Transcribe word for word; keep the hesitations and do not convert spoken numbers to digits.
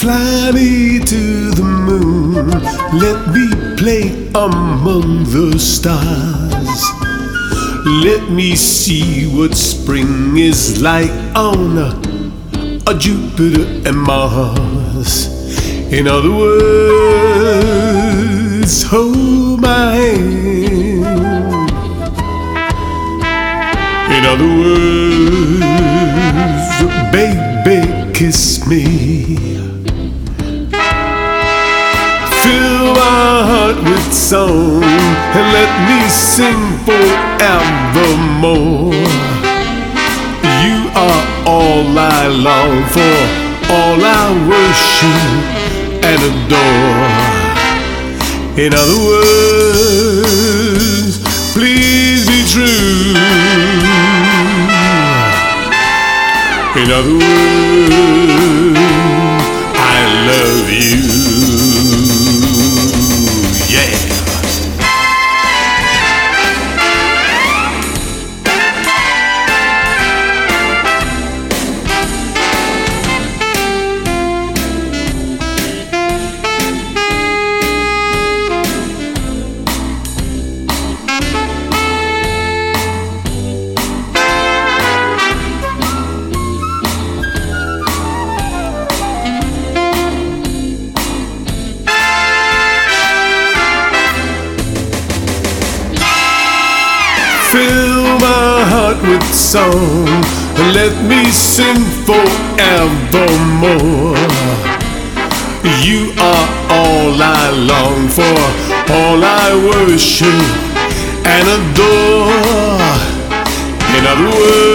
Fly me to the moon, let me play among the stars. Let me see what spring is like on a, a Jupiter and Mars. In other words, hold my hand. In other words, baby, kiss me. Fill my heart with song and let me sing forevermore. You are all I long for, all I worship and adore. In other words, please be true. In other words, I love you. Fill my heart with song and let me sing forevermore. You are all I long for, all I worship and adore. In other words,